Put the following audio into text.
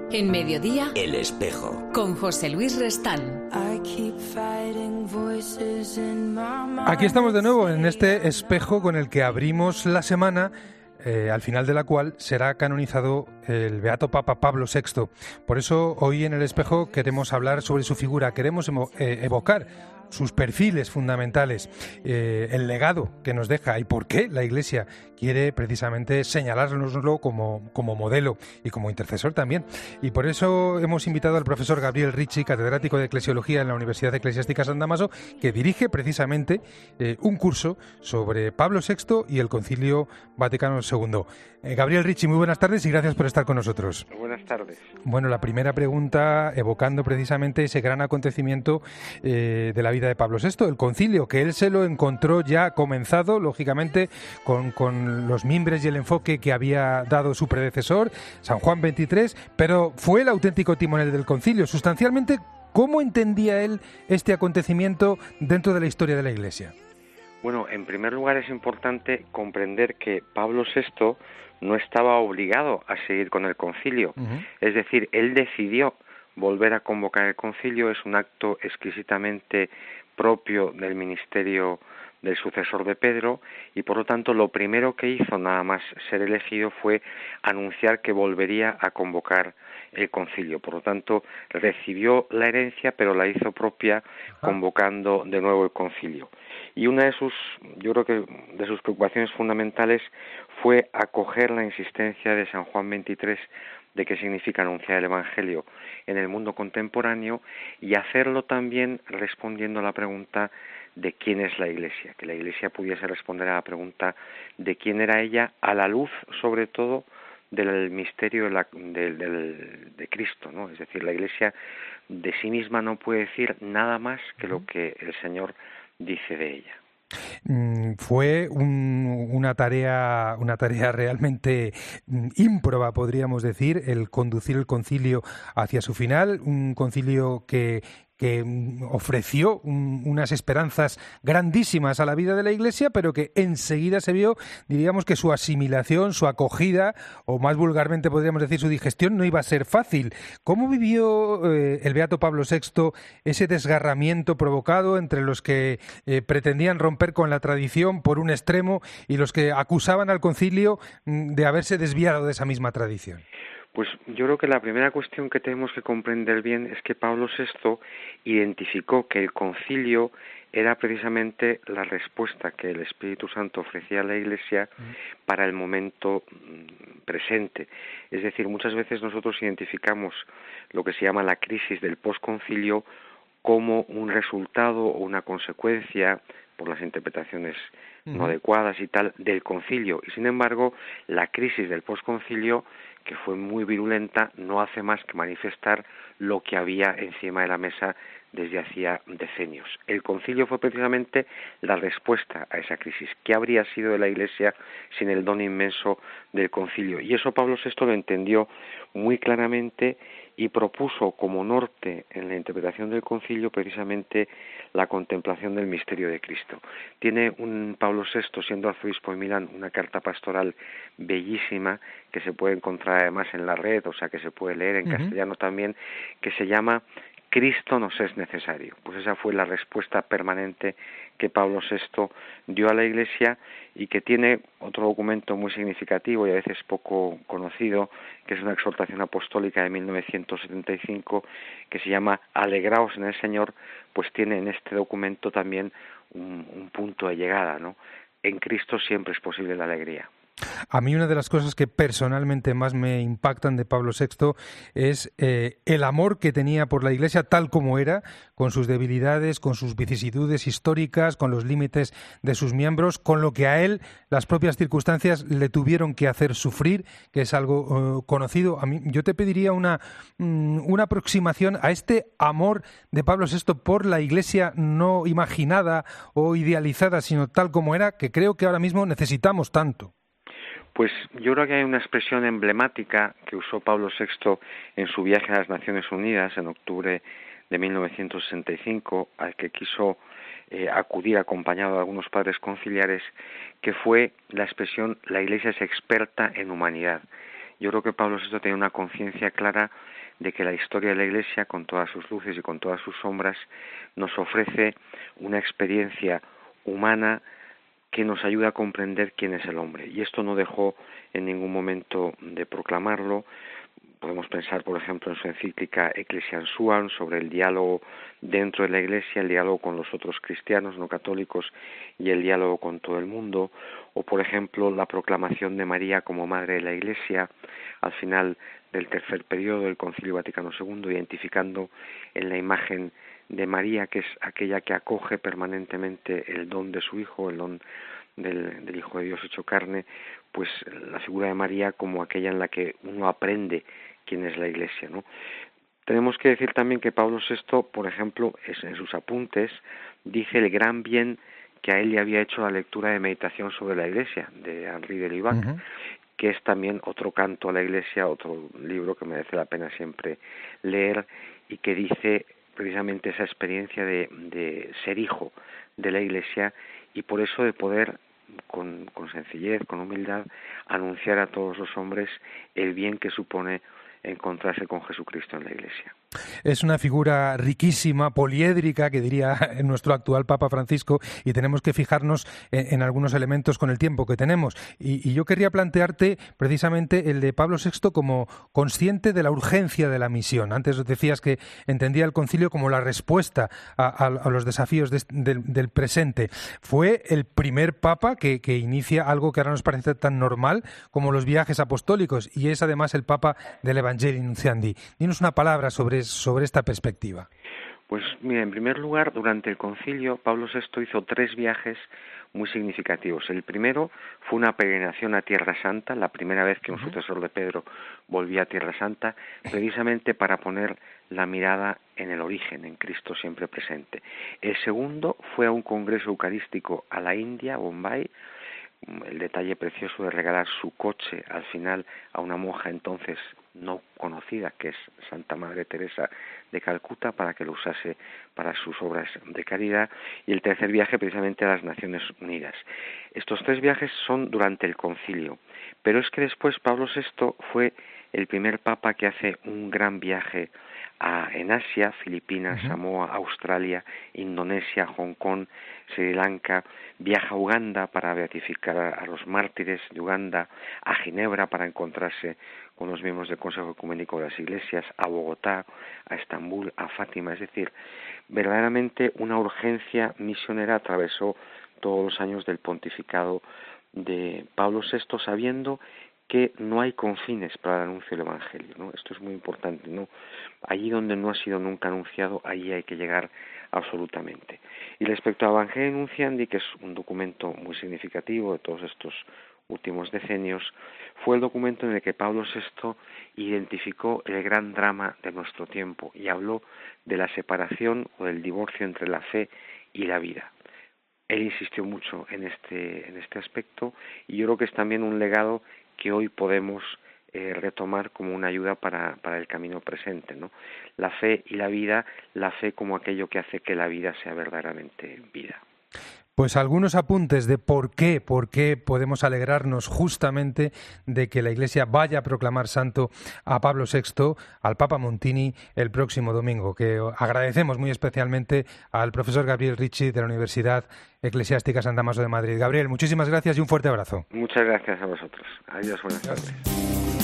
En Mediodía, El Espejo. Con José Luis Restán. Aquí estamos de nuevo en este espejo con el que abrimos la semana, al final de la cual será canonizado el Beato Papa Pablo VI. Por eso hoy en el espejo queremos hablar sobre su figura, queremos evocar sus perfiles fundamentales, el legado que nos deja y por qué la Iglesia quiere precisamente señalárnoslo como modelo y como intercesor también. Y por eso hemos invitado al profesor Gabriel Ricci, catedrático de Eclesiología en la Universidad Eclesiástica San Damaso, que dirige precisamente un curso sobre Pablo VI y el Concilio Vaticano II. Gabriel Ricci, muy buenas tardes y gracias por estar con nosotros. Buenas tardes. Bueno, la primera pregunta, evocando precisamente ese gran acontecimiento de la vida de Pablo VI, el concilio, que él se lo encontró ya comenzado, lógicamente, con los mimbres y el enfoque que había dado su predecesor, San Juan XXIII, pero fue el auténtico timonel del concilio. Sustancialmente, ¿cómo entendía él este acontecimiento dentro de la historia de la Iglesia? Bueno, en primer lugar es importante comprender que Pablo VI no estaba obligado a seguir con el concilio. Es decir, él decidió volver a convocar el concilio, es un acto exquisitamente propio del ministerio del sucesor de Pedro, y por lo tanto lo primero que hizo nada más ser elegido fue anunciar que volvería a convocar el concilio. Por lo tanto, recibió la herencia, pero la hizo propia convocando de nuevo el concilio. Y una de sus preocupaciones fundamentales fue acoger la insistencia de San Juan XXIII de qué significa anunciar el Evangelio en el mundo contemporáneo, y hacerlo también respondiendo a la pregunta de quién es la Iglesia, que la Iglesia pudiese responder a la pregunta de quién era ella, a la luz sobre todo del misterio de Cristo, ¿no? Es decir, la Iglesia de sí misma no puede decir nada más que lo que el Señor dice de ella. Fue una tarea realmente ímproba, podríamos decir, el conducir el concilio hacia su final, un concilio que ofreció unas esperanzas grandísimas a la vida de la Iglesia, pero que enseguida se vio, diríamos, que su asimilación, su acogida, o más vulgarmente podríamos decir su digestión, no iba a ser fácil. ¿Cómo vivió el Beato Pablo VI ese desgarramiento provocado entre los que pretendían romper con la tradición por un extremo y los que acusaban al concilio de haberse desviado de esa misma tradición? Pues yo creo que la primera cuestión que tenemos que comprender bien es que Pablo VI identificó que el concilio era precisamente la respuesta que el Espíritu Santo ofrecía a la Iglesia para el momento presente. Es decir, muchas veces nosotros identificamos lo que se llama la crisis del posconcilio como un resultado o una consecuencia, por las interpretaciones no adecuadas y tal, del concilio. Y sin embargo, la crisis del posconcilio, que fue muy virulenta, no hace más que manifestar lo que había encima de la mesa desde hacía decenios. El concilio fue precisamente la respuesta a esa crisis. ¿Qué habría sido de la Iglesia sin el don inmenso del concilio? Y eso Pablo VI lo entendió muy claramente y propuso como norte en la interpretación del concilio precisamente la contemplación del misterio de Cristo. Tiene un Pablo VI, siendo arzobispo de Milán, una carta pastoral bellísima que se puede encontrar además en la red, o sea que se puede leer en castellano también, que se llama Cristo nos es necesario. Pues esa fue la respuesta permanente que Pablo VI dio a la Iglesia, y que tiene otro documento muy significativo y a veces poco conocido, que es una exhortación apostólica de 1975 que se llama Alegraos en el Señor. Pues tiene en este documento también un punto de llegada, ¿no? En Cristo siempre es posible la alegría. A mí una de las cosas que personalmente más me impactan de Pablo VI es el amor que tenía por la Iglesia tal como era, con sus debilidades, con sus vicisitudes históricas, con los límites de sus miembros, con lo que a él las propias circunstancias le tuvieron que hacer sufrir, que es algo conocido. Yo te pediría una aproximación a este amor de Pablo VI por la Iglesia no imaginada o idealizada, sino tal como era, que creo que ahora mismo necesitamos tanto. Pues yo creo que hay una expresión emblemática que usó Pablo VI en su viaje a las Naciones Unidas en octubre de 1965, al que quiso acudir acompañado de algunos padres conciliares, que fue la expresión: la Iglesia es experta en humanidad. Yo creo que Pablo VI tenía una conciencia clara de que la historia de la Iglesia, con todas sus luces y con todas sus sombras, nos ofrece una experiencia humana que nos ayuda a comprender quién es el hombre. Y esto no dejó en ningún momento de proclamarlo. Podemos pensar, por ejemplo, en su encíclica Ecclesiam Suam, sobre el diálogo dentro de la Iglesia, el diálogo con los otros cristianos no católicos y el diálogo con todo el mundo, o por ejemplo la proclamación de María como Madre de la Iglesia al final del tercer periodo del Concilio Vaticano II, identificando en la imagen de María, que es aquella que acoge permanentemente el don de su Hijo, el don del Hijo de Dios hecho carne, pues la figura de María como aquella en la que uno aprende quién es la Iglesia, ¿no? Tenemos que decir también que Pablo VI, por ejemplo, en sus apuntes, dice el gran bien que a él le había hecho la lectura de Meditación sobre la Iglesia, de Henri de Lubac, que es también otro canto a la Iglesia, otro libro que merece la pena siempre leer, y que dice precisamente esa experiencia de ser hijo de la Iglesia, y por eso de poder con sencillez, con humildad, anunciar a todos los hombres el bien que supone encontrarse con Jesucristo en la Iglesia. Es una figura riquísima, poliédrica, que diría nuestro actual Papa Francisco, y tenemos que fijarnos en algunos elementos con el tiempo que tenemos. Y yo querría plantearte precisamente el de Pablo VI como consciente de la urgencia de la misión. Antes decías que entendía el concilio como la respuesta a los desafíos del presente. Fue el primer Papa que inicia algo que ahora nos parece tan normal como los viajes apostólicos, y es además el Papa del Evangelii Nuntiandi. Dinos una palabra sobre esta perspectiva. Pues mira, en primer lugar, durante el concilio, Pablo VI hizo 3 viajes muy significativos. El primero fue una peregrinación a Tierra Santa, la primera vez que un sucesor de Pedro volvía a Tierra Santa, precisamente para poner la mirada en el origen, en Cristo siempre presente. El segundo fue a un congreso eucarístico a la India, Bombay, el detalle precioso de regalar su coche al final a una monja entonces no conocida, que es Santa Madre Teresa de Calcuta, para que lo usase para sus obras de caridad. Y el tercer viaje precisamente a las Naciones Unidas. Estos 3 viajes son durante el concilio, pero es que después Pablo VI fue el primer papa que hace un gran viaje en Asia, Filipinas, Samoa, Australia, Indonesia, Hong Kong, Sri Lanka, viaja a Uganda para beatificar a los mártires de Uganda, a Ginebra para encontrarse con los miembros del Consejo Ecuménico de las Iglesias, a Bogotá, a Estambul, a Fátima. Es decir, verdaderamente una urgencia misionera atravesó todos los años del pontificado de Pablo VI, sabiendo que no hay confines para el anuncio del Evangelio, ¿no? Esto es muy importante, ¿no? Allí donde no ha sido nunca anunciado, allí hay que llegar absolutamente. Y respecto a Evangelii Nuntiandi, que es un documento muy significativo de todos estos últimos decenios, fue el documento en el que Pablo VI identificó el gran drama de nuestro tiempo y habló de la separación o del divorcio entre la fe y la vida. Él insistió mucho en este aspecto, y yo creo que es también un legado que hoy podemos retomar como una ayuda para el camino presente, ¿no? La fe y la vida, la fe como aquello que hace que la vida sea verdaderamente vida. Pues algunos apuntes de por qué podemos alegrarnos justamente de que la Iglesia vaya a proclamar santo a Pablo VI, al Papa Montini, el próximo domingo, que agradecemos muy especialmente al profesor Gabriel Ricci de la Universidad Eclesiástica San Damaso de Madrid. Gabriel, muchísimas gracias y un fuerte abrazo. Muchas gracias a vosotros. Adiós, buenas tardes.